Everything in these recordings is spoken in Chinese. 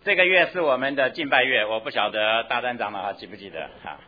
这个月是我们的敬拜月，我不晓得大单长老记不记得哈。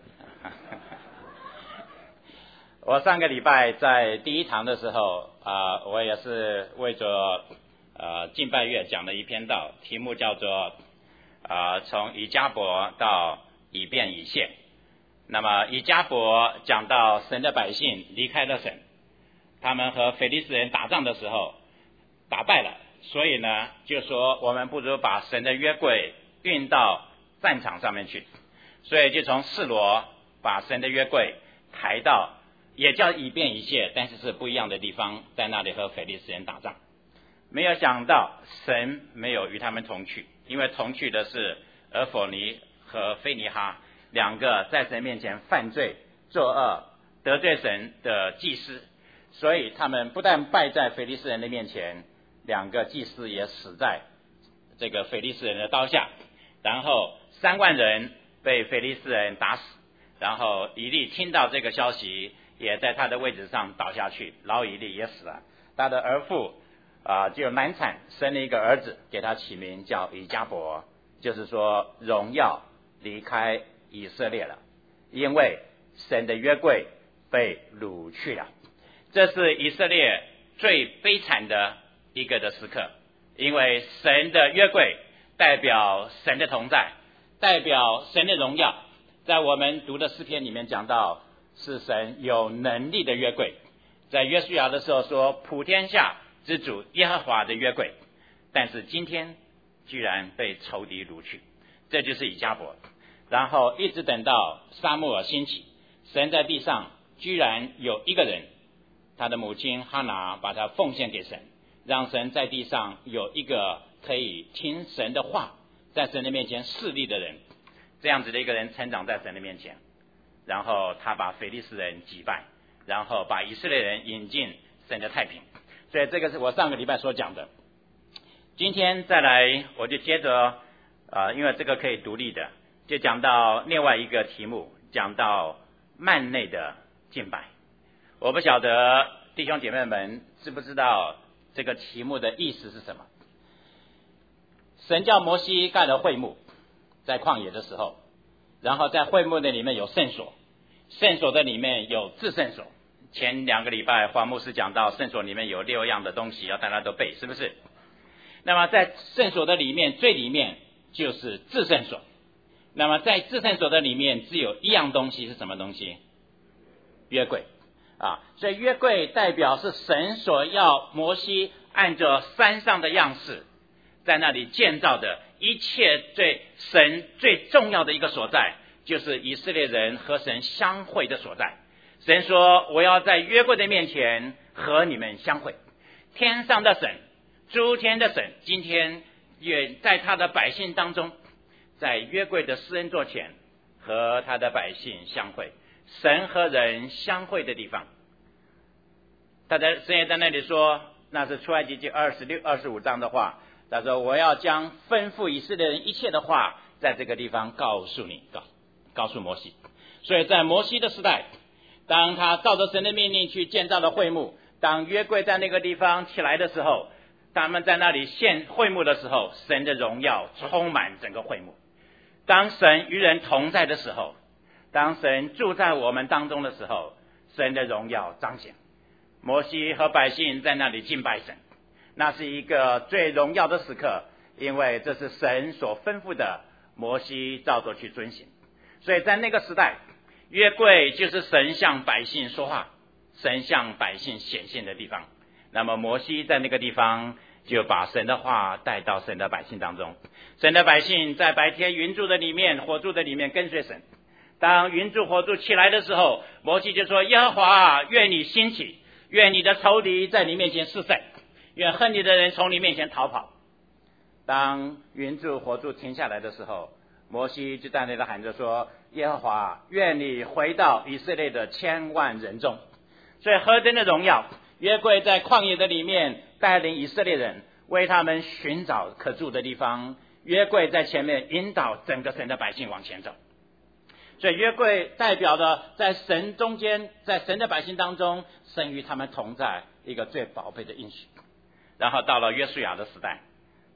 我上个礼拜在第一堂的时候我也是为着敬拜月讲了一篇道，题目叫做从以迦伯到以便以谢。那么以迦伯讲到神的百姓离开了神，他们和非利士人打仗的时候打败了，所以呢就说我们不如把神的约柜运到战场上面去，所以就从示罗把神的约柜抬到也叫以便以谢，但是是不一样的地方，在那里和非利士人打仗。没有想到神没有与他们同去，因为同去的是俄弗尼和菲尼哈两个在神面前犯罪作恶得罪神的祭司，所以他们不但败在非利士人的面前，两个祭司也死在这个非利士人的刀下，然后3万人被非利士人打死，然后以利听到这个消息，也在他的位置上倒下去，老以利也死了，他的儿妇就难产生了一个儿子，给他起名叫以迦伯，就是说荣耀离开以色列了，因为神的约柜被掳去了。这是以色列最悲惨的一个的时刻，因为神的约柜代表神的同在，代表神的荣耀。在我们读的诗篇里面讲到，是神有能力的约柜，在约书亚的时候说普天下之主耶和华的约柜，但是今天居然被仇敌掳去，这就是以迦伯。然后一直等到撒母耳兴起，神在地上居然有一个人，他的母亲哈拿把他奉献给神，让神在地上有一个可以听神的话，在神的面前侍立的人，这样子的一个人成长在神的面前，然后他把非利士人击败，然后把以色列人引进神的太平。所以这个是我上个礼拜所讲的。今天再来我就接着因为这个可以独立的，就讲到另外一个题目，讲到幔内的敬拜。我不晓得弟兄姐妹们知不知道这个题目的意思是什么。神叫摩西盖了会幕，在旷野的时候，然后在会幕的里面有圣所，圣所的里面有至圣所。前2个礼拜黄牧师讲到圣所里面有6样的东西，要大家都背，是不是？那么在圣所的里面最里面就是至圣所，那么在至圣所的里面只有一样东西，是什么东西？约柜所以约柜代表是神所要摩西按着山上的样式在那里建造的一切神最重要的一个所在，就是以色列人和神相会的所在。神说我要在约柜的面前和你们相会，天上的神诸天的神今天也在他的百姓当中，在约柜的施恩座前和他的百姓相会，神和人相会的地方。他在神也在那里说，那是出埃及记26、25章的话，他说我要将吩咐以色列人一切的话在这个地方告诉你，告诉摩西。所以在摩西的时代，当他照着神的命令去建造了会幕，当约柜在那个地方起来的时候，他们在那里献会幕的时候，神的荣耀充满整个会幕。当神与人同在的时候，当神住在我们当中的时候，神的荣耀彰显。摩西和百姓在那里敬拜神，那是一个最荣耀的时刻，因为这是神所吩咐的，摩西照着去遵行。所以在那个时代，约柜就是神向百姓说话，神向百姓显现的地方。那么摩西在那个地方就把神的话带到神的百姓当中，神的百姓在白天云柱的里面火柱的里面跟随神。当云柱火柱起来的时候，摩西就说，耶和华愿你兴起，愿你的仇敌在你面前四散，愿恨你的人从你面前逃跑。当云柱火柱停下来的时候，摩西就在那里喊着说，耶和华愿你回到以色列的千万人中。所以何等的荣耀，约柜在旷野的里面带领以色列人，为他们寻找可住的地方，约柜在前面引导整个神的百姓往前走。所以约柜代表的在神中间，在神的百姓当中，神与他们同在，一个最宝贝的应许。然后到了约书亚的时代，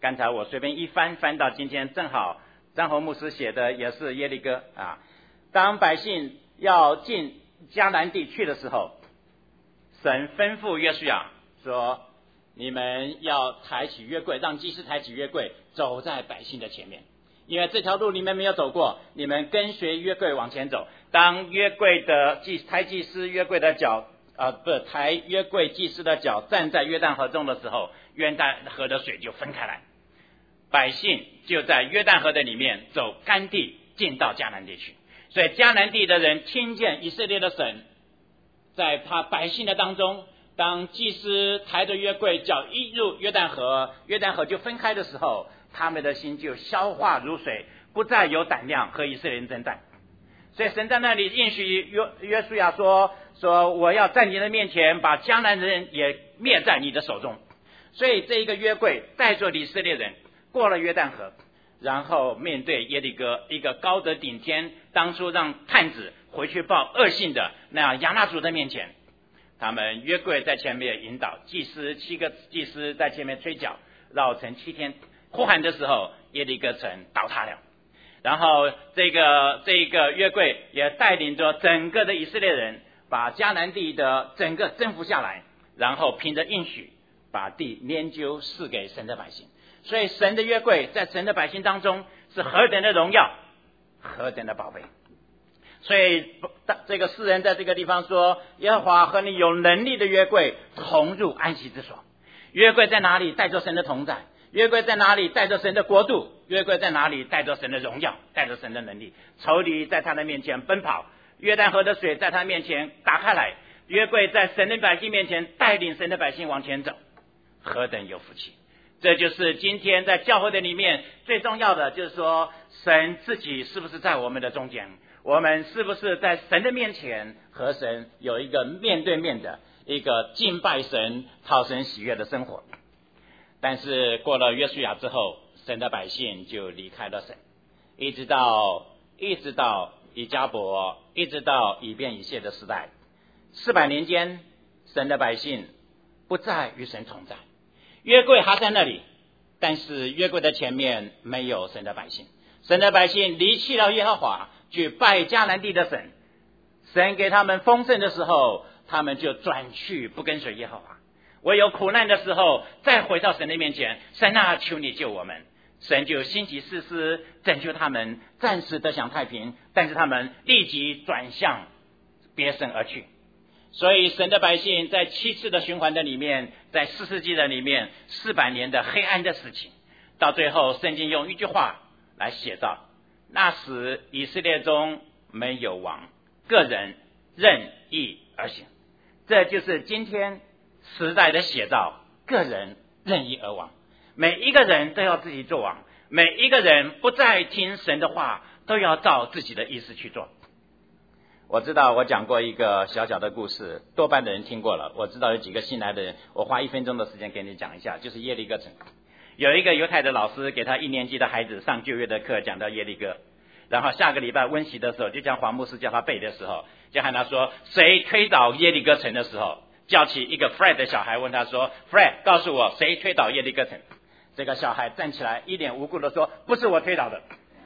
刚才我随便一翻到今天，正好张宏牧师写的也是耶利哥啊。当百姓要进迦南地去的时候，神吩咐约书亚说，你们要抬起约柜，让祭司抬起约柜，走在百姓的前面，因为这条路你们没有走过，你们跟随约柜往前走。当约柜的抬祭司约柜的脚抬约柜祭司的脚站在约旦河中的时候，约旦河的水就分开来，百姓就在约旦河的里面走干地进到迦南地去。所以迦南地的人听见以色列的神在他百姓的当中，当祭司抬着约柜脚一入约旦河，约旦河就分开的时候，他们的心就消化如水，不再有胆量和以色列人征战。所以神在那里应许约书亚说我要在你的面前把迦南人也灭在你的手中。所以这一个约柜带着以色列人过了约旦河，然后面对耶利哥，一个高得顶天，当初让探子回去报恶信的那样亚衲族的面前，他们约柜在前面引导，7个祭司在前面吹角，绕城7天，呼喊的时候，耶利哥城倒塌了。然后这个约柜也带领着整个的以色列人把迦南地的整个征服下来，然后凭着应许把地拈阄赐给神的百姓。所以神的约柜在神的百姓当中是何等的荣耀，何等的宝贝。所以这个诗人在这个地方说，耶和华和你有能力的约柜同入安息之所。约柜在哪里？带着神的同在。约柜在哪里？带着神的国度。约柜在哪里？带着神的荣耀，带着神的能力。仇敌在他的面前奔跑，约旦河的水在他面前打开来，约柜在神的百姓面前带领神的百姓往前走，何等有福气。这就是今天在教会的里面最重要的，就是说神自己是不是在我们的中间，我们是不是在神的面前和神有一个面对面的一个敬拜神讨神喜悦的生活。但是过了约书亚之后，神的百姓就离开了神，一直到以迦伯，一直到以便以谢的时代，400年间，神的百姓不再与神同在。约柜还在那里，但是约柜的前面没有神的百姓。神的百姓离弃了耶和华，去拜迦南地的神。神给他们丰盛的时候，他们就转去不跟随耶和华。唯有苦难的时候，再回到神的面前，神啊，求你救我们。神就兴起士师拯救他们，暂时得享太平，但是他们立即转向别神而去。所以神的百姓在7次的循环的里面，在4世纪的里面，400年的黑暗的事情，到最后圣经用一句话来写照：那时以色列中没有王，个人任意而行。这就是今天时代的写照，个人任意而王。每一个人都要自己做王，每一个人不再听神的话，都要照自己的意思去做。我知道我讲过一个小小的故事，多半的人听过了。我知道有几个新来的人，我花1分钟的时间给你讲一下，就是耶利哥城。有一个犹太的老师给他1年级的孩子上旧约的课，讲到耶利哥，然后下个礼拜温习的时候，就叫黄牧师叫他背的时候，就喊他说谁推倒耶利哥城的时候，叫起一个 Fred 的小孩问他说 Fred 告诉我谁推倒耶利哥城。这个小孩站起来一脸无辜的说不是我推倒的。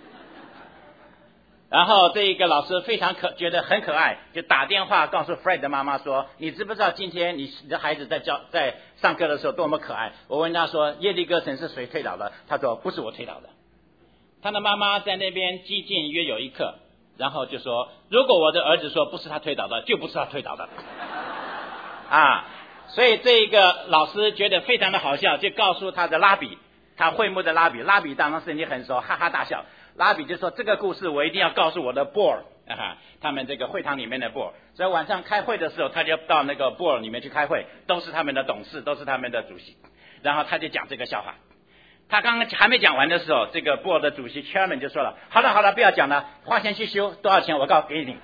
然后这一个老师非常觉得很可爱，就打电话告诉 Fred 的妈妈说，你知不知道今天你的孩子在上课的时候多么可爱？我问他说耶利哥城是谁推倒的？他说不是我推倒的。他的妈妈在那边激进约有一刻，然后就说如果我的儿子说不是他推倒的，就不是他推倒的所以这个老师觉得非常的好笑，就告诉他的拉比，他会幕的拉比当然是你很熟，哈哈大笑。拉比就说这个故事我一定要告诉我的 board， 他们这个会堂里面的 board。所以晚上开会的时候，他就到那个 board 里面去开会，都是他们的董事，都是他们的主席。然后他就讲这个笑话。他刚刚还没讲完的时候，这个 board 的主席 chairman 就说了，好了不要讲了，花钱去修，多少钱我给你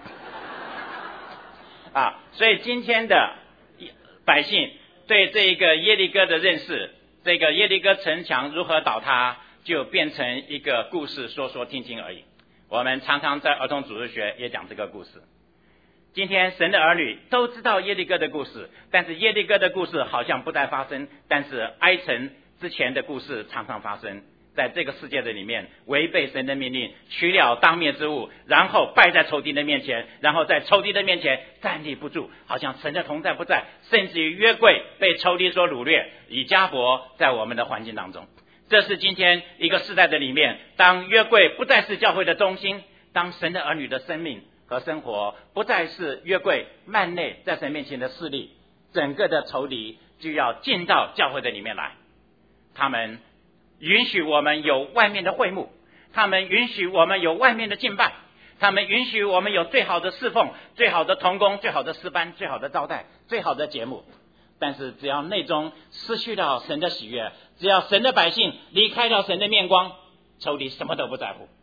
所以今天的百姓对这一个耶利哥的认识，这个耶利哥城墙如何倒塌，就变成一个故事，说听听而已。我们常常在儿童主日学也讲这个故事。今天神的儿女都知道耶利哥的故事，但是耶利哥的故事好像不再发生，但是哀城之前的故事常常发生在这个世界的里面，违背神的命令，取了当灭之物，然后败在仇敌的面前，然后在仇敌的面前站立不住，好像神的同在不在，甚至于约柜被仇敌所掳掠。以迦伯在我们的环境当中，这是今天一个世代的里面，当约柜不再是教会的中心，当神的儿女的生命和生活不再是约柜幔内在神面前的势力，整个的仇敌就要进到教会的里面来。他们允许我们有外面的会幕，他们允许我们有外面的敬拜，他们允许我们有最好的侍奉，最好的同工，最好的诗班，最好的招待，最好的节目。但是只要内中失去了神的喜悦，只要神的百姓离开了神的面光，仇敌什么都不在乎。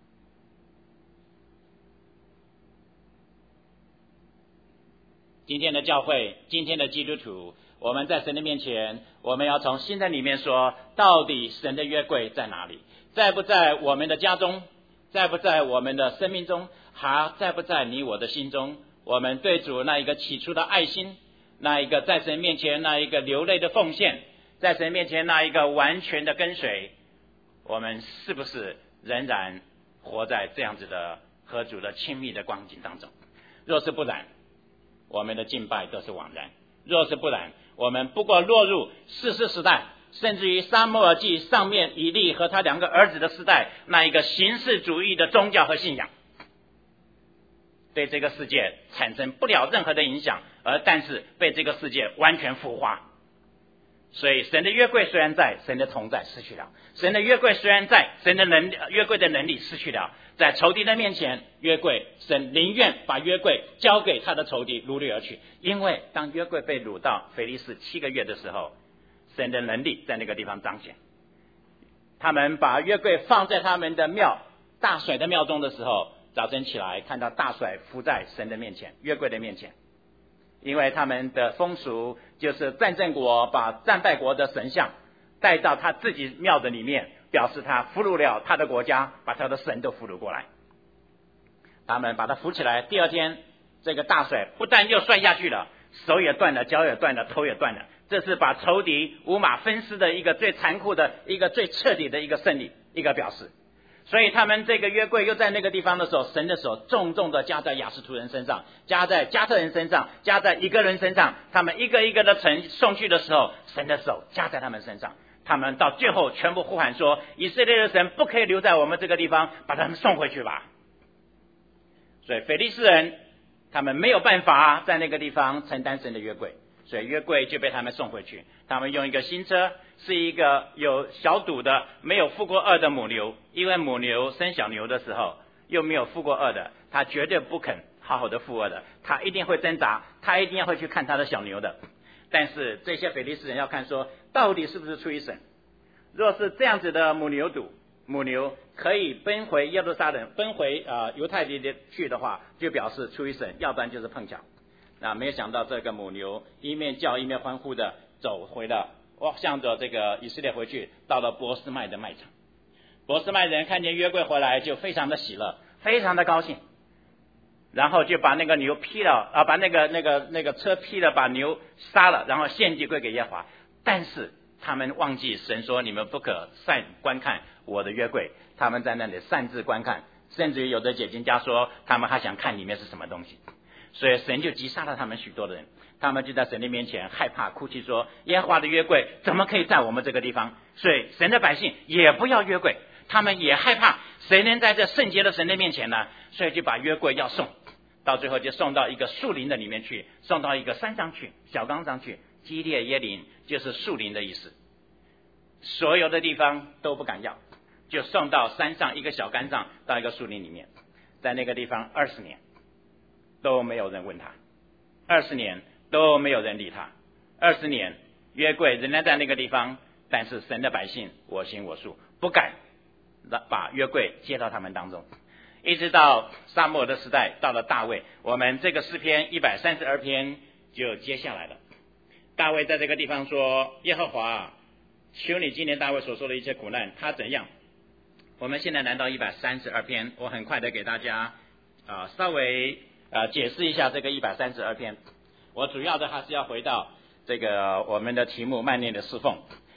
今天的教会，今天的基督徒，我们在神的面前，我们要从心的里面说，到底神的约柜在哪里？在不在我们的家中？在不在我们的生命中？还在不在你我的心中？我们对主那一个起初的爱心，那一个在神面前那一个流泪的奉献，在神面前那一个完全的跟随，我们是不是仍然活在这样子的和主的亲密的光景当中？若是不然，我们的敬拜都是枉然；若是不然，我们不过落入士师时代，甚至于撒母耳记上面以利和他2个儿子的时代，那一个形式主义的宗教和信仰，对这个世界产生不了任何的影响，但是被这个世界完全腐化。所以神的约柜虽然在，神的同在失去了；神的约柜虽然在，神的约柜的能力失去了。在仇敌的面前，约柜神宁愿把约柜交给他的仇敌掳掠而去，因为当约柜被掳到腓利士7个月的时候，神的能力在那个地方彰显。他们把约柜放在他们的庙大甩的庙中的时候，早晨起来看到大甩伏在神的面前，约柜的面前。因为他们的风俗就是战胜国把战败国的神像带到他自己庙的里面，表示他俘虏了他的国家，把他的神都俘虏过来。他们把他扶起来，第二天这个大甩不但又摔下去了，手也断了，脚也断了，头也断了。这是把仇敌五马分尸的一个最残酷的一个最彻底的一个胜利，一个表示。所以他们这个约柜又在那个地方的时候，神的手重重的加在亚实突人身上，加在加特人身上，加在一个人身上。他们一个一个的城送去的时候，神的手加在他们身上。他们到最后全部呼喊说，以色列的神不可以留在我们这个地方，把他们送回去吧。所以腓利士人他们没有办法在那个地方承担神的约柜，所以约柜就被他们送回去。他们用一个新车，是一个有小肚的没有负过2的母牛，因为母牛生小牛的时候又没有负过2的，它绝对不肯好好的负2的，它一定会挣扎，它一定会去看它的小牛的。但是这些腓利士人要看说，到底是不是出于神？若是这样子的母牛可以奔回耶路撒冷，奔回犹太地去的话，就表示出于神，要不然就是碰巧。那没有想到这个母牛一面叫一面欢呼的走回了，向着这个以色列回去，到了波斯麦的卖场。波斯麦人看见约柜回来就非常的喜乐，非常的高兴，然后就把那个牛劈了把那个车劈了，把牛杀了，然后献祭归给耶和华。但是他们忘记神说，你们不可擅观看我的约柜，他们在那里擅自观看，甚至于有的解经家说他们还想看里面是什么东西。所以神就击杀了他们许多的人，他们就在神的面前害怕哭泣说，耶和华的约柜怎么可以在我们这个地方？所以神的百姓也不要约柜，他们也害怕谁能在这圣洁的神的面前呢？所以就把约柜要送，到最后就送到一个树林的里面去，送到一个山上去，小冈上去。基列耶林就是树林的意思，所有的地方都不敢要，就送到山上一个小杆上，到一个树林里面，在那个地方20年都没有人问他，20年都没有人理他，20年约柜仍然在那个地方，但是神的百姓我行我素，不敢把约柜接到他们当中。一直到撒母耳的时代，到了大卫，我们这个诗篇132篇就接下来了。大卫在这个地方说，耶和华求你纪念大卫所说的一切苦难，他怎样。我们现在来到132篇，我很快的给大家稍微解释一下这个132篇。我主要的还是要回到这个我们的题目慢念的侍奉。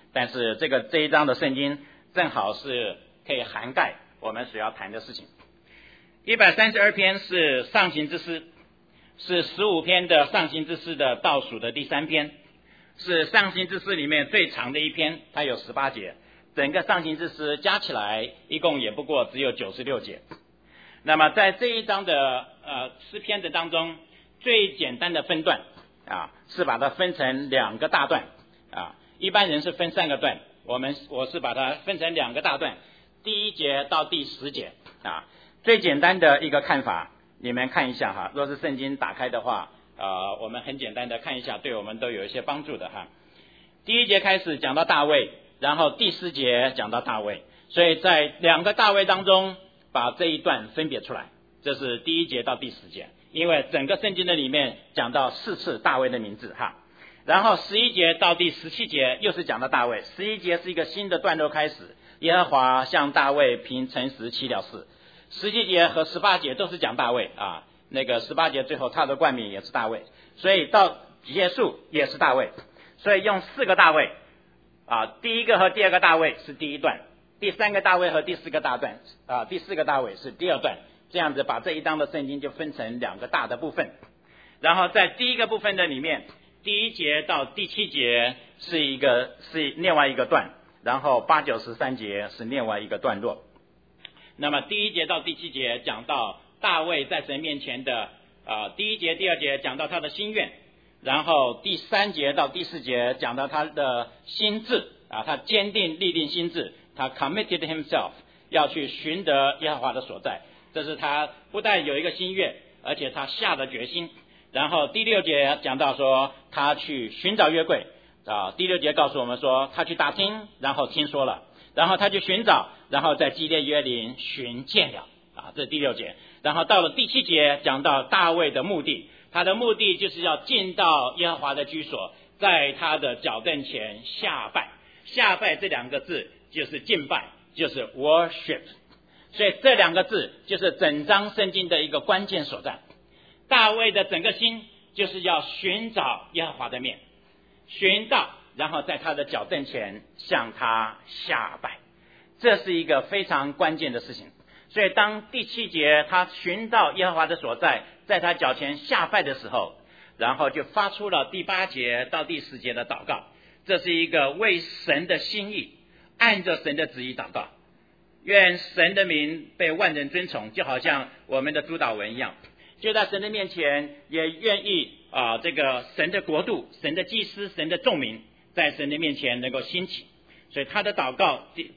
但是这一章的圣经正好是可以涵盖我们所要谈的事情。132篇是上行之诗，是15篇的上行之诗的倒数的第3篇，是上行之诗里面最长的一篇，它有18节，整个上行之诗加起来一共也不过只有96节。那么在这一章的诗篇的当中，最简单的分段是把它分成2个大段一般人是分3个段，我是把它分成2个大段，第1节到第10节最简单的一个看法，你们看一下若是圣经打开的话我们很简单的看一下，对我们都有一些帮助的第1节开始讲到大卫，然后第10节讲到大卫，所以在2个大卫当中把这一段分别出来，这是第1节到第10节，因为整个圣经的里面讲到4次大卫的名字然后11节到第17节又是讲到大卫，11节是一个新的段落开始，耶和华向大卫凭诚实起了誓，17节和18节都是讲大卫那个18节最后他的冠冕也是大卫，所以到结束也是大卫，所以用4个大卫第1个和第2个大卫是第1段，第3个大卫和第4个大段第4个大卫是第2段，这样子把这一章的圣经就分成2个大的部分。然后在第1个部分的里面，第1节到第7节是另外一个段，然后8、9、13节是另外一个段落。那么第1节到第7节讲到大卫在神面前的第1节第2节讲到他的心愿，然后第3节到第4节讲到他的心志他坚定立定心志，他 committed himself 要去寻得耶和华的所在，这是他不但有一个心愿，而且他下了决心。然后第6节讲到说他去寻找约柜第6节告诉我们说他去打听，然后听说了，然后他去寻找，然后在基列约林寻见了这是第6节。然后到了第7节讲到大卫的目的，他的目的就是要进到耶和华的居所，在他的脚凳前下拜。下拜这2个字就是敬拜，就是 worship， 所以这2个字就是整章圣经的一个关键所在。大卫的整个心就是要寻找耶和华的面，寻到，然后在他的脚凳前向他下拜，这是一个非常关键的事情。所以当第7节他寻到耶和华的所在，在他脚前下拜的时候，然后就发出了第8节到第10节的祷告，这是一个为神的心意，按着神的旨意祷告，愿神的名被万人尊崇，就好像我们的主祷文一样，就在神的面前也愿意这个神的国度，神的祭司，神的众民在神的面前能够兴起。所以他的祷告第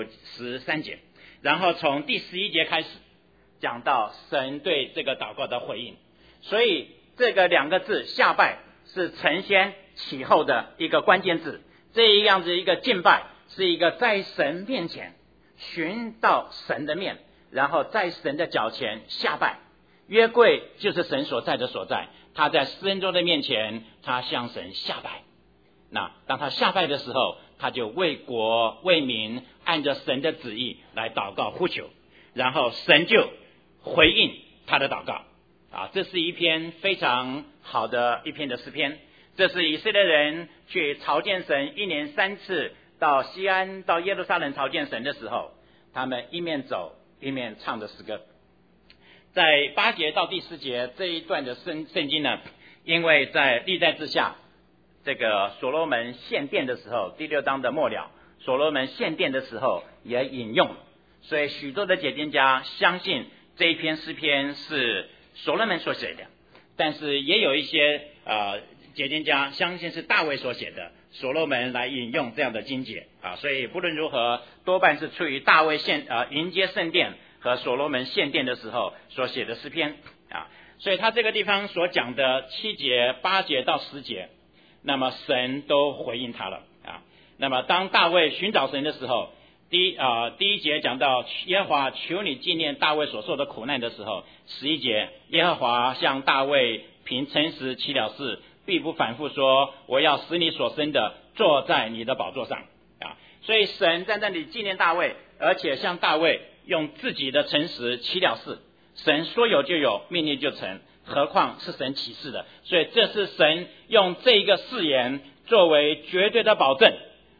8、9、13节，然后从第11节开始讲到神对这个祷告的回应。所以这个2个字下拜是承先启后的一个关键字，这样子一个敬拜是一个在神面前寻到神的面，然后在神的脚前下拜。约柜就是神所在的所在，他在施恩座的面前他向神下拜。那当他下拜的时候，他就为国为民按着神的旨意来祷告呼求，然后神就回应他的祷告这是一篇非常好的一篇的诗篇。这是以色列人去朝见神1年3次到西安到耶路撒冷朝见神的时候，他们一面走一面唱的诗歌。在8节到第10节这一段的圣经呢，因为在历代志下这个所罗门献殿的时候，第6章的末了，所罗门献殿的时候也引用，所以许多的解经家相信这一篇诗篇是所罗门所写的，但是也有一些解经家相信是大卫所写的，所罗门来引用这样的经节所以不论如何，多半是出于大卫迎接圣殿和所罗门献殿的时候所写的诗篇所以他这个地方所讲的7节、8节到10节，那么神都回应他了那么当大卫寻找神的时候，第一节讲到耶和华求你纪念大卫所受的苦难的时候，11节耶和华向大卫凭诚实起了誓，必不反复说我要使你所生的坐在你的宝座上所以神在那里纪念大卫，而且向大卫用自己的诚实起了誓，神说有就有，命令就成，何况是神起誓的。所以这是神用这一个誓言作为绝对的保证，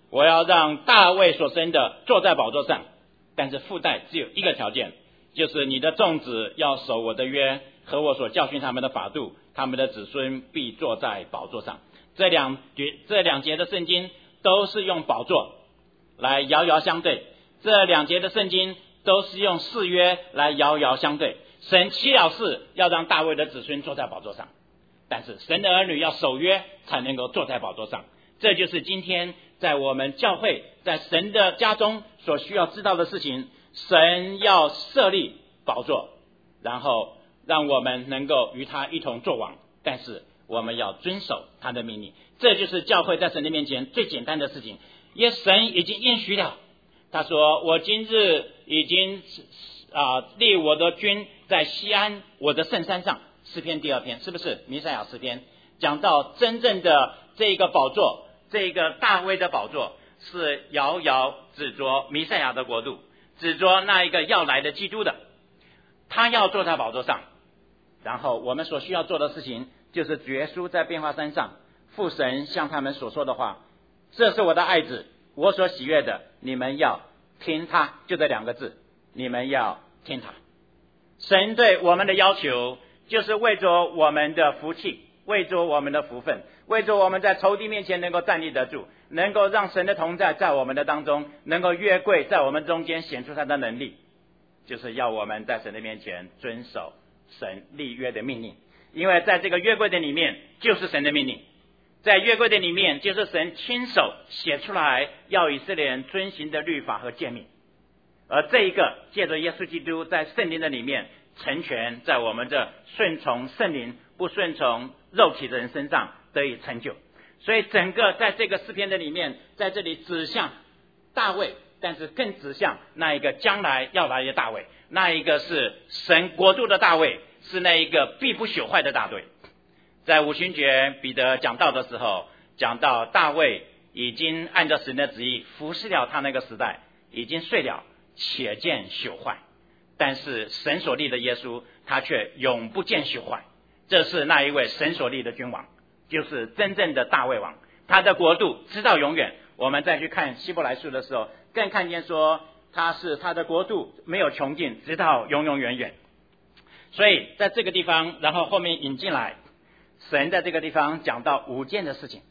我要让大卫所生的坐在宝座上，但是附带只有一个条件，就是你的众子要守我的约和我所教训他们的法度，他们的子孙必坐在宝座上。这两节的圣经都是用宝座来遥遥相对，这两节的圣经都是用誓约来遥遥相对。神起了誓要让大卫的子孙坐在宝座上，但是神的儿女要守约才能够坐在宝座上。这就是今天在我们教会在神的家中所需要知道的事情。神要设立宝座，然后让我们能够与他一同作王，但是我们要遵守他的命令。这就是教会在神的面前最简单的事情。因为神已经应许了，他说我今日已经立我的君在西安我的圣山上。诗篇第2篇，是不是弥赛亚诗篇讲到真正的这个宝座，这个大卫的宝座是遥遥指着弥赛亚的国度，指着那一个要来的基督的，他要坐在宝座上。然后我们所需要做的事情就是主耶稣在变化山上父神向他们所说的话，这是我的爱子，我所喜悦的，你们要听他，就这2个字，你们要听他。神对我们的要求就是为着我们的福气，为着我们的福分，为着我们在仇敌面前能够站立得住，能够让神的同在在我们的当中，能够约柜在我们中间显出他的能力，就是要我们在神的面前遵守神立约的命令。因为在这个约柜的里面就是神的命令，在约柜的里面就是神亲手写出来要以色列人遵行的律法和诫命，而这一个借着耶稣基督在圣灵的里面成全在我们这顺从圣灵不顺从肉体的人身上得以成就。所以整个在这个诗篇的里面，在这里指向大卫，但是更指向那一个将来要来的大卫，那一个是神国度的大卫，是那一个必不朽坏的大卫。在五旬节彼得讲道的时候，讲到大卫已经按照神的旨意服侍了他那个时代，已经睡了，且见朽坏，但是神所立的耶稣他却永不见朽坏。这是那一位神所立的君王，就是真正的大卫王，他的国度直到永远。我们再去看希伯来书的时候，更看见说他的国度没有穷尽，直到永永远远。所以在这个地方，然后后面引进来，神在这个地方讲到5件的事情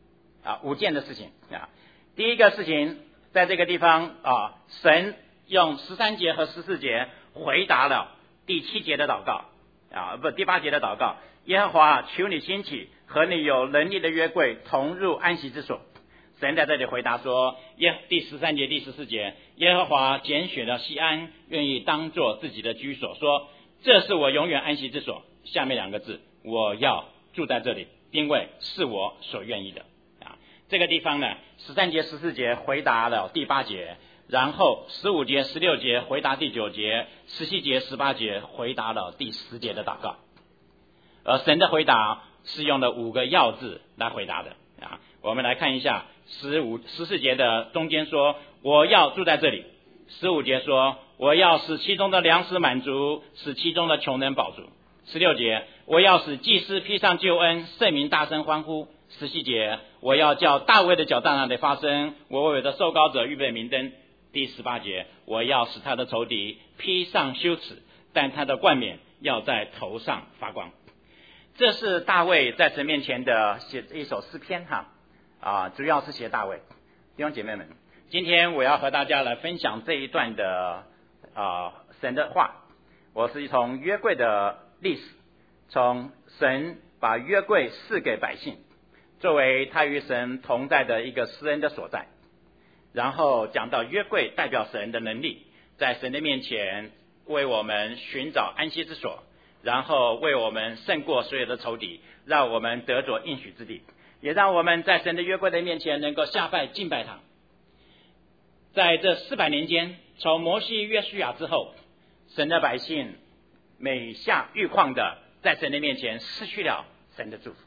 5件的事情第一个事情，在这个地方神用13节和14节回答了第7节的祷告第8节的祷告。耶和华，求你兴起，和你有能力的约柜同入安息之所。神在这里回答说，第13节第14节，耶和华拣选了西安，愿意当作自己的居所，说这是我永远安息之所。下面2个字，我要住在这里，因为是我所愿意的这个地方呢，13节14节回答了第8节，然后15节16节回答第9节，17节18节回答了第10节的祷告。而神的回答是用了5个要字来回答的我们来看一下14节的中间说，我要住在这里。15节说，我要使其中的粮食满足，使其中的穷人饱足。16节，我要使祭司披上救恩，圣民大声欢呼。17节，我要叫大卫的脚在那里发声，我为我的受膏者预备明灯。第18节，我要使他的仇敌披上羞耻，但他的冠冕要在头上发光。这是大卫在神面前的写一首诗篇主要是写大卫。弟兄姐妹们，今天我要和大家来分享这一段的神的话。我是从约柜的历史，从神把约柜赐给百姓，作为他与神同在的一个施恩的所在，然后讲到约柜代表神的能力，在神的面前为我们寻找安息之所，然后为我们胜过所有的仇敌，让我们得着应许之地，也让我们在神的约柜的面前能够下拜敬拜他。在这400年间，从摩西约书亚之后，神的百姓每下愈况的在神的面前失去了神的祝福。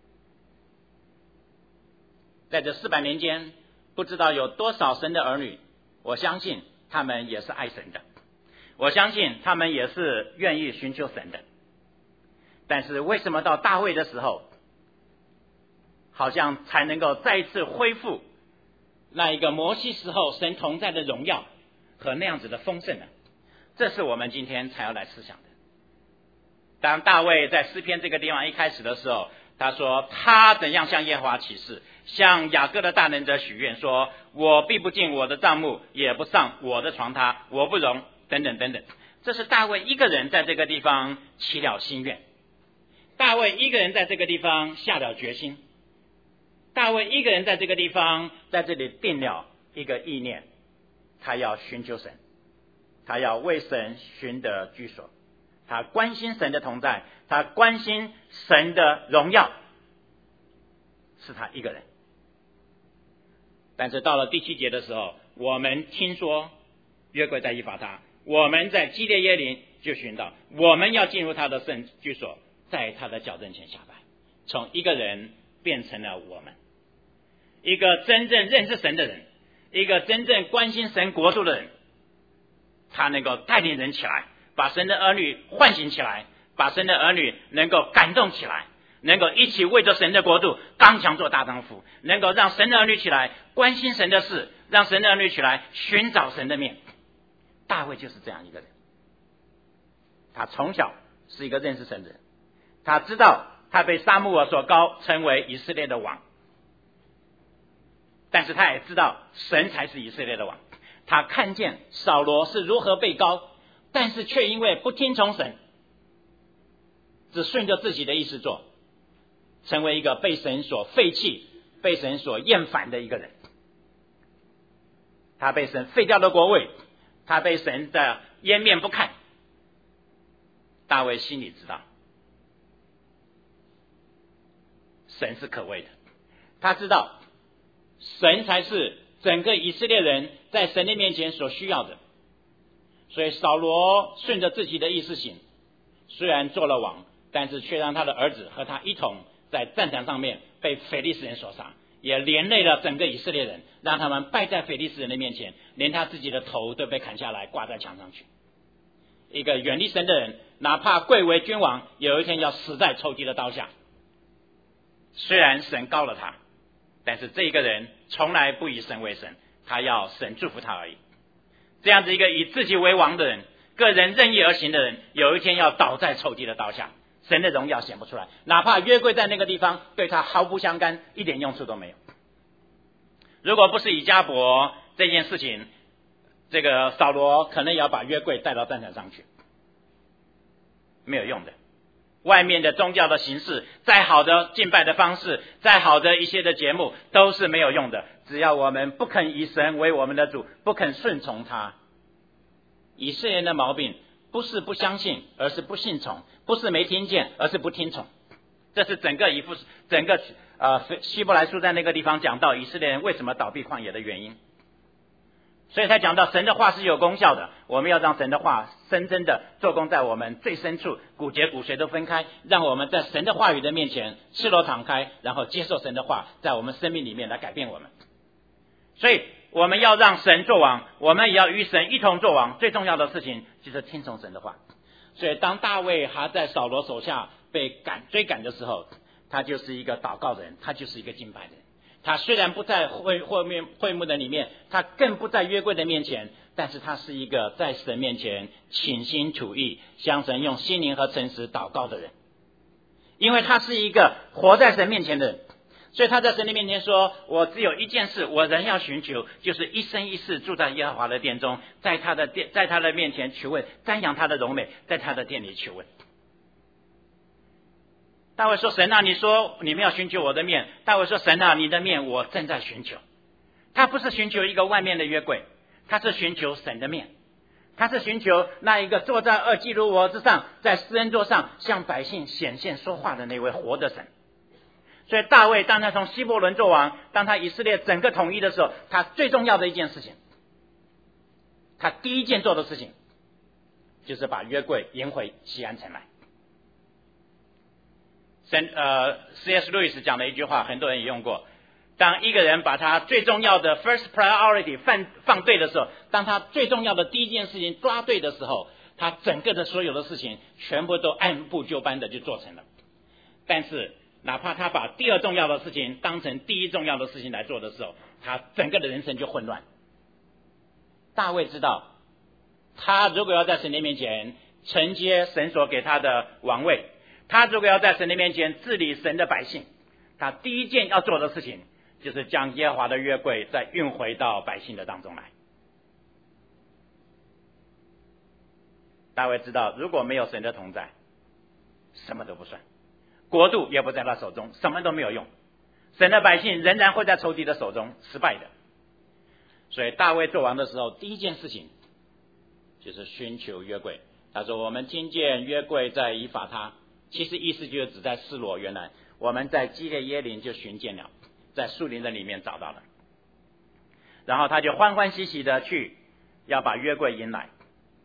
在这400年间，不知道有多少神的儿女，我相信他们也是爱神的，我相信他们也是愿意寻求神的。但是为什么到大卫的时候，好像才能够再一次恢复那一个摩西时候神同在的荣耀和那样子的丰盛呢？这是我们今天才要来思想的。当大卫在诗篇这个地方一开始的时候，他说他怎样向耶和华起誓，向雅各的大能者许愿，说我必不进我的帐幕，也不上我的床榻，我不容等等等等。这是大卫一个人在这个地方起了心愿，大卫一个人在这个地方下了决心，大卫一个人在这个地方在这里定了一个意念，他要寻求神，他要为神寻得居所，他关心神的同在，他关心神的荣耀，是他一个人。但是到了第7节的时候，我们听说约柜在以法他，我们在基列耶琳就寻到，我们要进入他的圣居所，在他的脚凳前下拜，从一个人变成了我们，一个真正认识神的人，一个真正关心神国度的人，他能够带领人起来，把神的儿女唤醒起来，把神的儿女能够感动起来，能够一起为着神的国度刚强做大丈夫，能够让神的儿女起来关心神的事，让神的儿女起来寻找神的面。大卫就是这样一个人，他从小是一个认识神的人，他知道他被撒母耳所膏成为以色列的王，但是他也知道神才是以色列的王。他看见扫罗是如何被膏，但是却因为不听从神，只顺着自己的意思做，成为一个被神所废弃、被神所厌烦的一个人。他被神废掉的国位，他被神的颜面不看。大卫心里知道神是可畏的，他知道神才是整个以色列人在神的面前所需要的。所以扫罗顺着自己的意思行，虽然做了王，但是却让他的儿子和他一同在战场上面被非利士人所杀，也连累了整个以色列人，让他们败在非利士人的面前，连他自己的头都被砍下来挂在墙上去。一个远离神的人，哪怕贵为君王，有一天要死在仇敌的刀下。虽然神膏了他，但是这个人从来不以神为神，他要神祝福他而已。这样子一个以自己为王的人，个人任意而行的人，有一天要倒在仇敌的刀下，神的荣耀显不出来，哪怕约柜在那个地方对他毫不相干，一点用处都没有。如果不是以迦伯这件事情，这个扫罗可能也要把约柜带到战场上去，没有用的。外面的宗教的形式，再好的敬拜的方式，再好的一些的节目，都是没有用的。只要我们不肯以神为我们的主，不肯顺从他。以色列人的毛病不是不相信，而是不信从；不是没听见，而是不听从。这是整个希伯来书在那个地方讲到以色列人为什么倒闭旷野的原因。所以才讲到神的话是有功效的，我们要让神的话深深的做工在我们最深处，骨节骨髓都分开，让我们在神的话语的面前赤裸敞开，然后接受神的话在我们生命里面来改变我们。所以我们要让神做王，我们也要与神一同做王，最重要的事情就是听从神的话。所以当大卫还在扫罗手下被追赶的时候，他就是一个祷告的人，他就是一个敬拜的人。他虽然不在会幕的里面，他更不在约柜的面前，但是他是一个在神面前倾心吐意，向神用心灵和诚实祷告的人。因为他是一个活在神面前的人，所以他在神的面前说，我只有一件事我仍要寻求，就是一生一世住在耶和华的殿中，在他的面前求问，瞻仰他的荣美，在他的殿里求问。大卫说，神啊，你说你们要寻求我的面。大卫说，神啊，你的面我正在寻求。他不是寻求一个外面的约柜，他是寻求神的面，他是寻求那一个坐在二基路伯之上，在施恩座上向百姓显现说话的那位活的神。所以大卫当他从希伯伦做王，当他以色列整个统一的时候，他最重要的一件事情，他第一件做的事情就是把约柜迎回锡安城来。C.S. Lewis 讲的一句话，很多人也用过，当一个人把他最重要的 first priority 放对的时候，当他最重要的第一件事情抓对的时候，他整个的所有的事情全部都按部就班的就做成了。但是哪怕他把第二重要的事情当成第一重要的事情来做的时候， 他整个的人生就混乱。大卫知道，他如果要在神的面前承接神所给他的王位，他如果要在神的面前治理神的百姓，他第一件要做的事情就是将耶和华的约柜再运回到百姓的当中来。大卫知道，如果没有神的同在，什么都不算，国度也不在他手中，什么都没有用，神的百姓仍然会在仇敌的手中失败的。所以大卫做王的时候，第一件事情就是寻求约柜。他说，我们听见约柜在以法他，其实意思就是指在示罗。原来我们在基列耶林就寻见了，在树林的里面找到了，然后他就欢欢喜喜的去要把约柜迎来。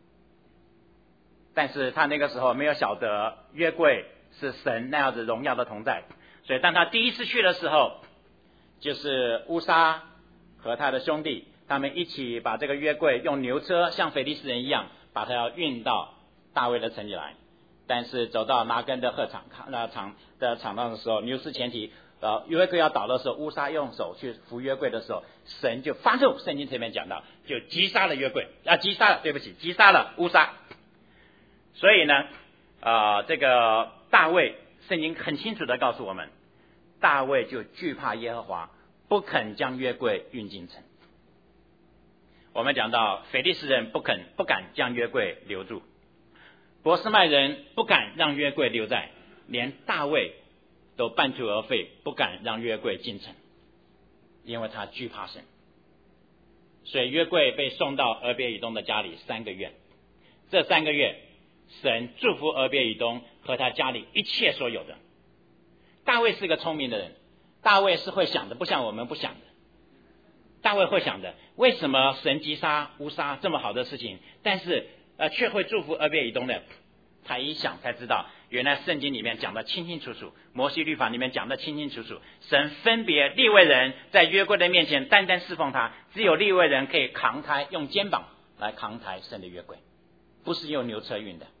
但是他那个时候没有晓得约柜是神那样子荣耀的同在，所以当他第一次去的时候，就是乌撒和他的兄弟他们一起把这个约柜用牛车像腓利士人一样把它要运到大卫的城里来。但是走到拿根的禾场场上的时候，牛失前蹄，约柜要倒的时候，乌撒用手去扶约柜的时候，神就发怒，圣经前面讲到，就击杀了击杀了乌撒。所以呢，这个大卫，圣经很清楚的告诉我们，大卫就惧怕耶和华，不肯将约柜运进城。我们讲到腓利士人不敢将约柜留住，波斯麦人不敢让约柜留在，连大卫都半途而废，不敢让约柜进城，因为他惧怕神。所以约柜被送到俄别以东的家里3个月，这3个月神祝福俄别以东和他家里一切所有的。大卫是个聪明的人，大卫是会想的，不像我们不想的。大卫会想的，为什么神击杀乌撒这么好的事情，但是却会祝福俄别以东呢？他一想才知道，原来圣经里面讲的清清楚楚，摩西律法里面讲的清清楚楚，神分别利未人在约柜的面前单单侍奉他，只有利未人可以扛抬，用肩膀来扛抬神的约柜，不是用牛车运的。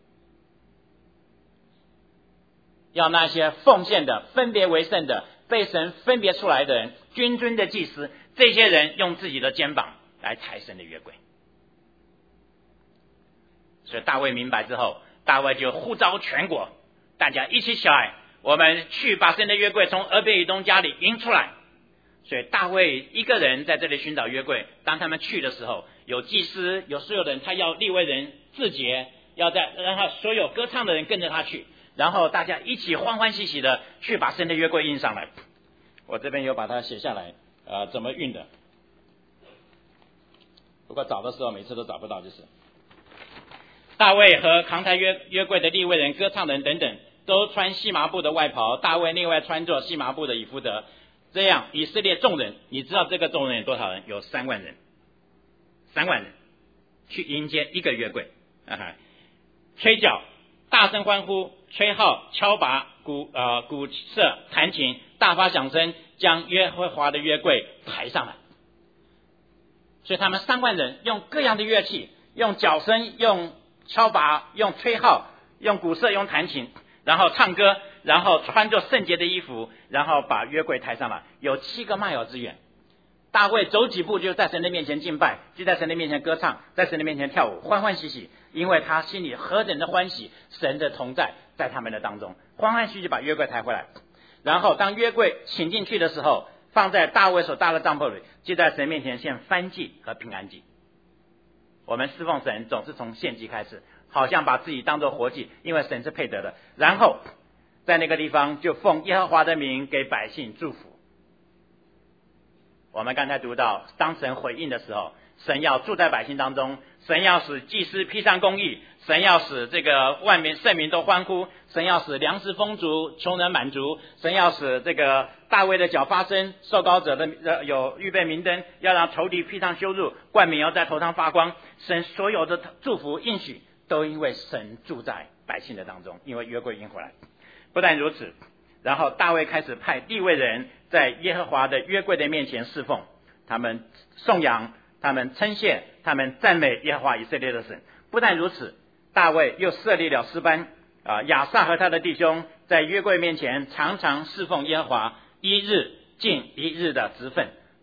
要那些奉献的、分别为圣的、被神分别出来的人，君尊的祭司，这些人用自己的肩膀来抬神的约柜。所以大卫明白之后，大卫就呼召全国，大家一起起来，我们去把神的约柜从俄别以东家里迎出来。所以大卫一个人在这里寻找约柜，当他们去的时候，有祭司，有所有人，他要利未人自洁，要让他所有歌唱的人跟着他去，然后大家一起欢欢喜喜的去把神的约柜运上来。我这边有把它写下来，怎么运的，不过找的时候每次都找不到，就是大卫和扛抬约柜的利未人、歌唱人等等，都穿细麻布的外袍，大卫另外穿着细麻布的以弗得。这样以色列众人，你知道这个众人有多少人？有3万人，3万人去迎接一个约柜，吹角，大声欢呼，吹号，敲拔，鼓瑟，弹琴，大发响声，将耶和华的约柜抬上来。所以他们3万人用各样的乐器，用角声，用敲拔，用吹号，用鼓瑟，用弹琴，然后唱歌，然后穿着圣洁的衣服，然后把约柜抬上来，有7个迈尔之远。大卫走几步就在神的面前敬拜，就在神的面前歌唱，在神的面前跳舞，欢欢喜喜，因为他心里何等的欢喜，神的同在在他们的当中，欢欢喜喜把约柜抬回来。然后当约柜请进去的时候，放在大卫所搭的帐篷里，就在神面前献燔祭和平安祭。我们侍奉神总是从献祭开始，好像把自己当作活祭，因为神是配得的。然后在那个地方就奉耶和华的名给百姓祝福。我们刚才读到，当神回应的时候，神要住在百姓当中，神要使祭司披上公义，神要使这个万民圣民都欢呼，神要使粮食丰足，穷人满足，神要使这个大卫的脚发声，受膏者的有预备明灯，要让仇敌披上羞辱，冠冕要在头上发光。神所有的祝福应许都因为神住在百姓的当中，因为约柜迎回来。不但如此，然后大卫开始派利未人在耶和华的约柜的面前侍奉，他们颂扬，他们称谢，他们赞美耶和华以色列的神。不但如此，大卫又设立了诗班，亚萨和他的弟兄在约柜面前常常侍奉耶和华，一日尽一日的职分，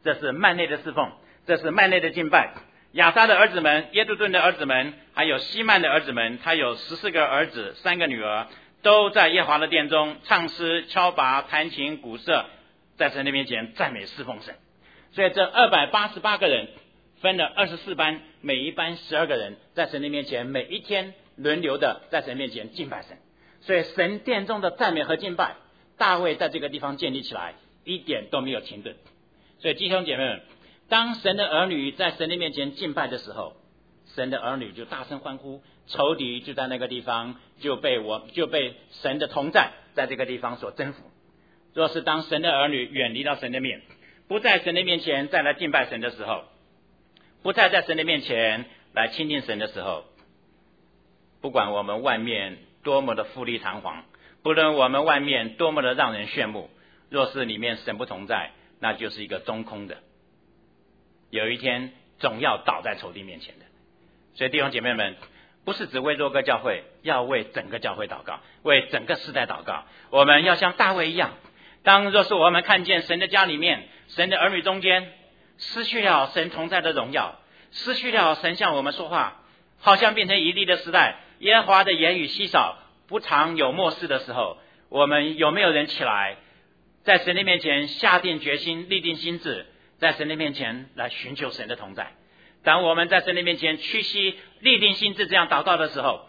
这是幔内的侍奉，这是幔内的敬拜。亚撒的儿子们，耶杜顿的儿子们，还有希曼的儿子们，他有14个儿子，3个女儿，都在耶和华的殿中唱诗、敲拔、弹琴、鼓瑟，在神的面前赞美侍奉神。所以这288个人分了24班，每一班12个人，在神的面前每一天轮流的在神面前敬拜神。所以神殿中的赞美和敬拜，大卫在这个地方建立起来，一点都没有停顿。所以弟兄姐妹们，当神的儿女在神的面前敬拜的时候，神的儿女就大声欢呼，仇敌就在那个地方就被神的同在在这个地方所征服。若是当神的儿女远离到神的面，不在神的面前再来敬拜神的时候，不再在神的面前来亲近神的时候，不管我们外面多么的富丽堂皇，不论我们外面多么的让人炫目，若是里面神不同在，那就是一个中空的，有一天总要倒在仇敌面前的。所以弟兄姐妹们，不是只为若歌教会，要为整个教会祷告，为整个世代祷告。我们要像大卫一样，当若是我们看见神的家里面，神的儿女中间失去了神同在的荣耀，失去了神向我们说话，好像变成一地的时代，耶和华的言语稀少，不常有默示的时候，我们有没有人起来在神的面前下定决心，立定心志，在神的面前来寻求神的同在？当我们在神的面前屈膝立定心志这样祷告的时候，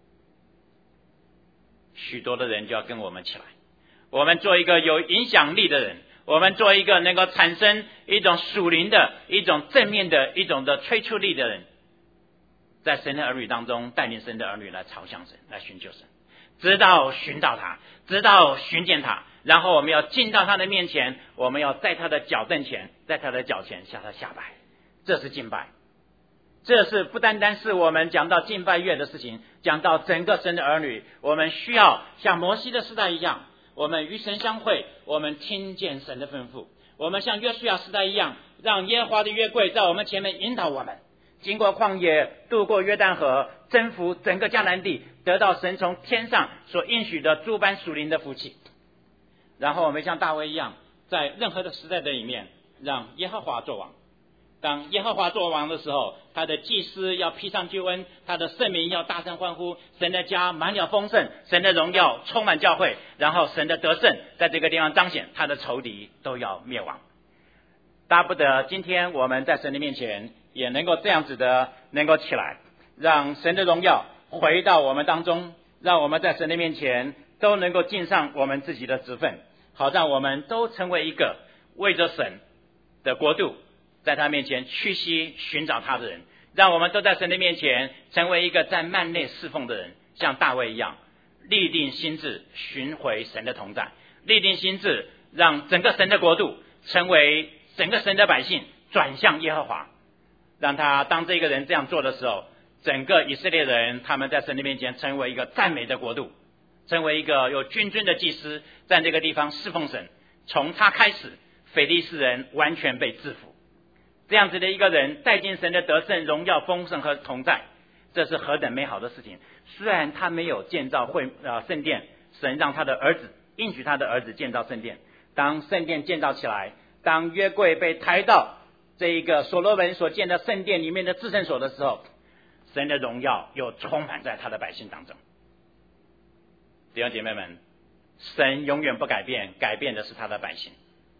许多的人就要跟我们起来，我们做一个有影响力的人，我们做一个能够产生一种属灵的一种正面的一种的催促力的人，在神的儿女当中带领神的儿女来朝向神，来寻求神，直到寻到他，直到寻见他，然后我们要进到他的面前，我们要在他的脚凳前，在他的脚前向他下拜，这是敬拜。这是不单单是我们讲到敬拜乐的事情，讲到整个神的儿女，我们需要像摩西的时代一样，我们与神相会，我们听见神的吩咐，我们像约书亚时代一样，让耶和华的约柜在我们前面引导我们，经过旷野，渡过约旦河，征服整个迦南地，得到神从天上所应许的诸般属灵的福气。然后我们像大卫一样，在任何的时代的里面，让耶和华作王。当耶和华作王的时候，他的祭司要披上救恩，他的圣民要大声欢呼，神的家满了丰盛，神的荣耀充满教会，然后神的得胜在这个地方彰显，他的仇敌都要灭亡。巴不得今天我们在神的面前也能够这样子的能够起来，让神的荣耀回到我们当中，让我们在神的面前都能够尽上我们自己的职分，好让我们都成为一个为着神的国度，在他面前屈膝寻找他的人，让我们都在神的面前成为一个在幔内侍奉的人，像大卫一样立定心志寻回神的同在，立定心志让整个神的国度成为整个神的百姓转向耶和华，让他当这个人这样做的时候，整个以色列人他们在神的面前成为一个赞美的国度，成为一个有君尊的祭司，在这个地方侍奉神。从他开始，非利士人完全被制服，这样子的一个人带进神的得胜、荣耀、丰盛和同在，这是何等美好的事情。虽然他没有建造圣殿，神让他的儿子应许他的儿子建造圣殿。当圣殿建造起来，当约柜被抬到这一个所罗门所建的圣殿里面的至圣所的时候，神的荣耀又充满在他的百姓当中。弟兄姐妹们，神永远不改变，改变的是他的百姓。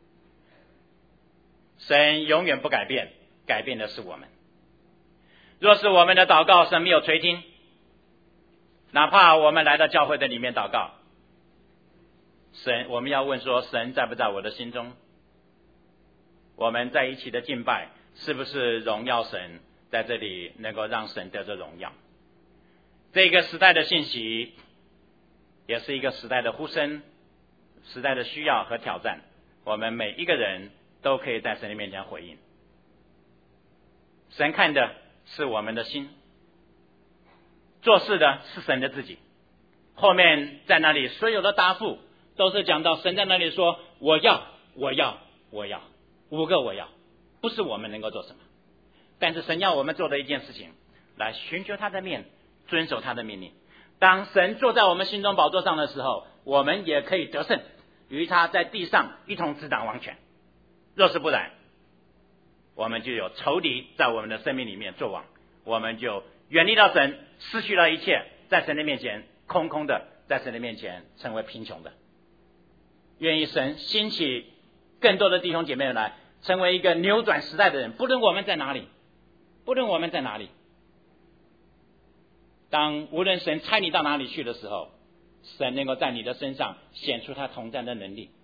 神永远不改变，改变的是我们。若是我们的祷告神没有垂听，哪怕我们来到教会的里面祷告，神，我们要问说，神在不在我的心中？我们在一起的敬拜是不是荣耀神，在这里能够让神得着荣耀？这个时代的信息也是一个时代的呼声，时代的需要和挑战，我们每一个人都可以在神的面前回应。神看的是我们的心，做事的是神的自己。后面在那里所有的答复都是讲到神在那里说，我要5个我要，不是我们能够做什么，但是神要我们做的一件事情，来寻求他的面，遵守他的命令。当神坐在我们心中宝座上的时候，我们也可以得胜，与他在地上一同执掌王权。若是不然， 我们就有仇敌在我们的生命里面作王，我们就远离到神，失去了一切，在神的面前空空的，在神的面前成为贫穷的。愿意神兴起更多的弟兄姐妹来，成为一个扭转时代的人，不论我们在哪里，不论我们在哪里。当无论神差你到哪里去的时候，神能够在你的身上显出他同在的能力，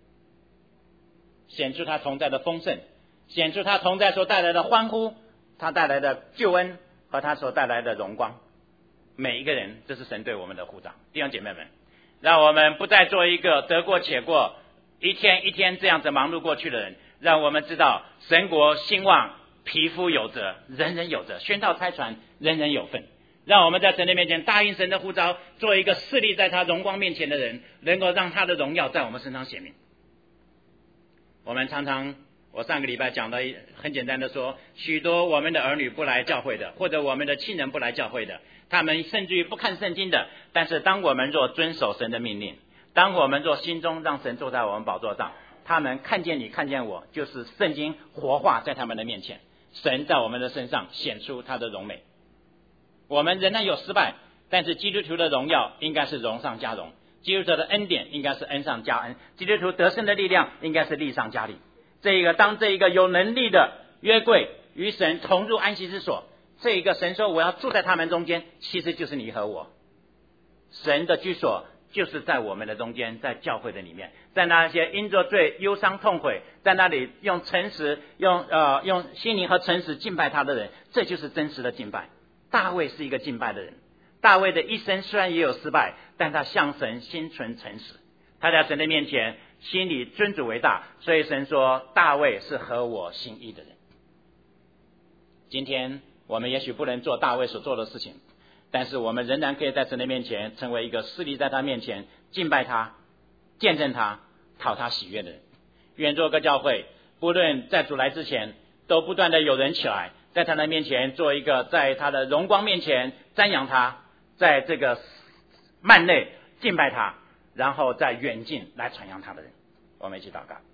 显出他同在的丰盛，显出他同在所带来的欢呼，他带来的救恩和他所带来的荣光。每一个人，这是神对我们的呼召。弟兄姐妹们，让我们不再做一个得过且过，一天一天这样子忙碌过去的人，让我们知道神国兴旺，匹夫有责，人人有责，宣道差传，人人有份。让我们在神的面前答应神的呼召，做一个侍立在他荣光面前的人，能够让他的荣耀在我们身上显明。我们常常，我上个礼拜讲的很简单的说，许多我们的儿女不来教会的，或者我们的亲人不来教会的，他们甚至于不看圣经的，但是当我们若遵守神的命令，当我们若心中让神坐在我们宝座上，他们看见你看见我，就是圣经活化在他们的面前，神在我们的身上显出他的荣美。我们仍然有失败，但是基督徒的荣耀应该是荣上加荣，基督徒的恩典应该是恩上加恩，基督徒得胜的力量应该是力上加力。当这一个有能力的约柜与神同入安息之所，这一个神说我要住在他们中间，其实就是你和我。神的居所就是在我们的中间，在教会的里面，在那些因着罪忧伤痛悔，在那里用诚实用心灵和诚实敬拜他的人，这就是真实的敬拜。大卫是一个敬拜的人，大卫的一生虽然也有失败，但他向神心存诚实，他在神的面前心里尊主为大，所以神说大卫是合我心意的人。今天我们也许不能做大卫所做的事情，但是我们仍然可以在神的面前成为一个侍立在他面前敬拜他、见证他、讨他喜悦的人。愿做个教会，不论在主来之前，都不断的有人起来，在他的面前做一个在他的荣光面前瞻仰他，在这个幔内敬拜他，然后在远近来传扬他的人。我们一起祷告。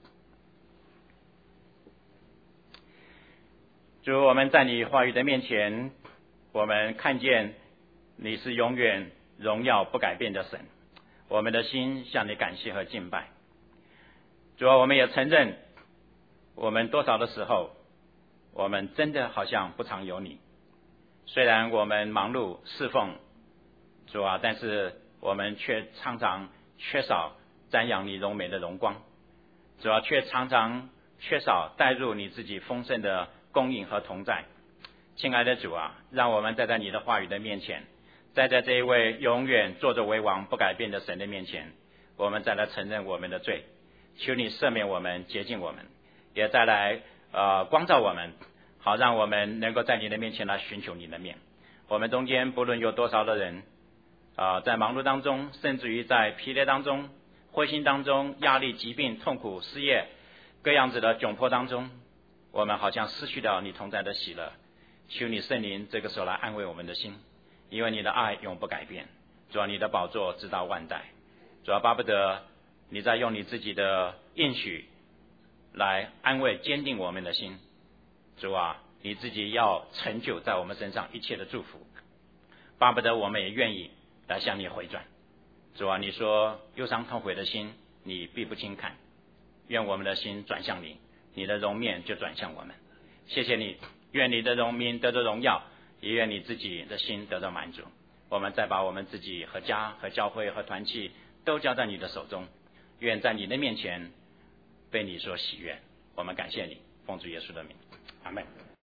主，我们在你话语的面前，我们看见你是永远荣耀不改变的神，我们的心向你感谢和敬拜。主啊，我们也承认我们多少的时候，我们真的好像不常有你。虽然我们忙碌侍奉主啊，但是我们却常常缺少瞻仰你荣美的荣光，主啊，却常常缺少带入你自己丰盛的供应和同在。亲爱的主啊，让我们站在你的话语的面前，站在这一位永远坐着为王不改变的神的面前，我们再来承认我们的罪，求你赦免我们，洁净我们，也再来光照我们，好让我们能够在你的面前来寻求你的面。我们中间不论有多少的人在忙碌当中，甚至于在疲累当中、灰心当中、压力、疾病、痛苦、失业各样子的窘迫当中，我们好像失去了你同在的喜乐。求你圣灵这个时候来安慰我们的心，因为你的爱永不改变，主啊，你的宝座直到万代。主啊，巴不得你在用你自己的应许来安慰坚定我们的心。主啊，你自己要成就在我们身上一切的祝福，巴不得我们也愿意来向你回转。主啊，你说忧伤痛悔的心你必不轻看，愿我们的心转向你，你的容面就转向我们。谢谢你，愿你的荣名得着荣耀，也愿你自己的心得到满足。我们再把我们自己和家和教会和团契都交在你的手中，愿在你的面前被你所喜悦。我们感谢你，奉主耶稣的名，阿们。